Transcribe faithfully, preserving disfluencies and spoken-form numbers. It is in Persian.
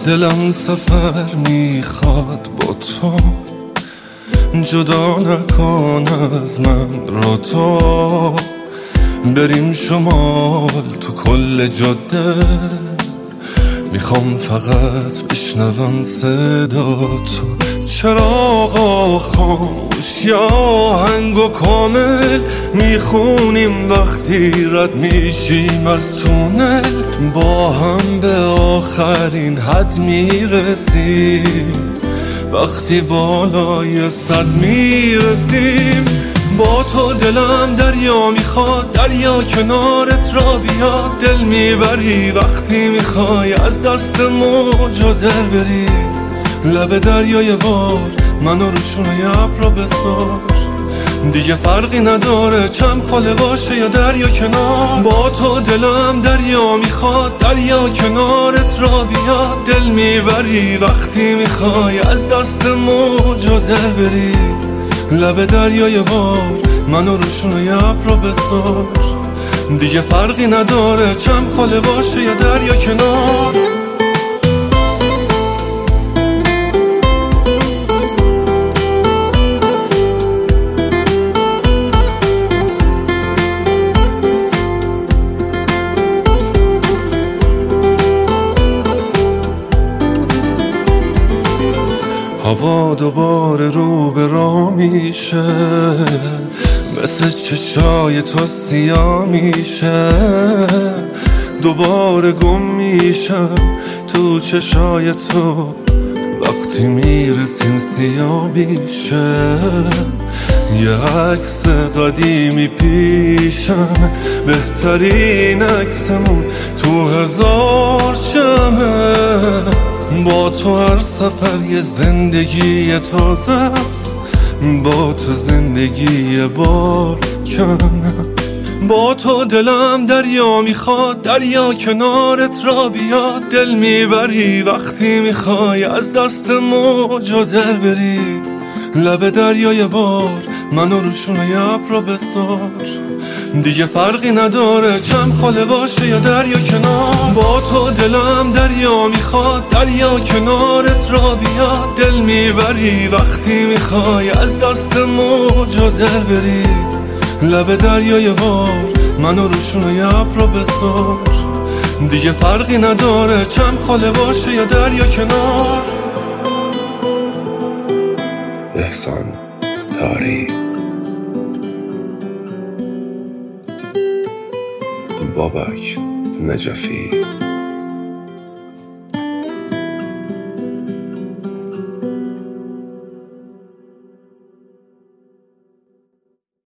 دلم سفر میخواد با تو، جدا نکن از من را تو. بریم شمال تو کل جاده، میخوام فقط بشنوم صدا تو. چراغا خاموش یا آهنگ و کامل میخونیم وقتی رد میشیم از تونل. با هم به آخرین حد میرسیم وقتی بالای صد میرسیم. با تو دلم دریا میخواد، دریا کنارت را بیاد. دل میبری وقتی میخوای از دست موجا در بری. لب دریای بار منو روشونای ابرا بسار. دیگه فرقی نداره چم خاله باشه یا دریا کنار. با تو دلم دریا میخواد، دریا کنارت را بیاد. دل میبری وقتی میخوای از دست موجا در بری. لب دریای بار منو روشونای ابرا بسار. دیگه فرقی نداره چم خاله باشه یا دریا کنار. هوا دوباره رو به راه میشه، مثل چشای تو سیاه میشه. دوباره گم میشم تو چشای تو، وقتی میرسیم سیاه میشه. یه عکس قدیمی پیشم، بهترین عکسمون تو هزار جمعه. با تو هر سفر یه زندگی تازه است، با تو زندگی بار کمه. با تو دلم دریا میخواد، دریا کنارت را بیاد. دل میبری وقتی میخوای از دست موجا در بری. لب دریای بار منو روشونای ابرا بسار. دیگه فرقی نداره چم خاله باشه یا دریا کنار. با تو دلم دریا میخواد، دریا کنارت را بیاد. دل میبری وقتی میخوای از دست موجا در بری. لب دریای بار منو روشونای ابرا بسار. دیگه فرقی نداره چم خاله باشه یا دریا کنار. احسان تاری، بابک نجفی.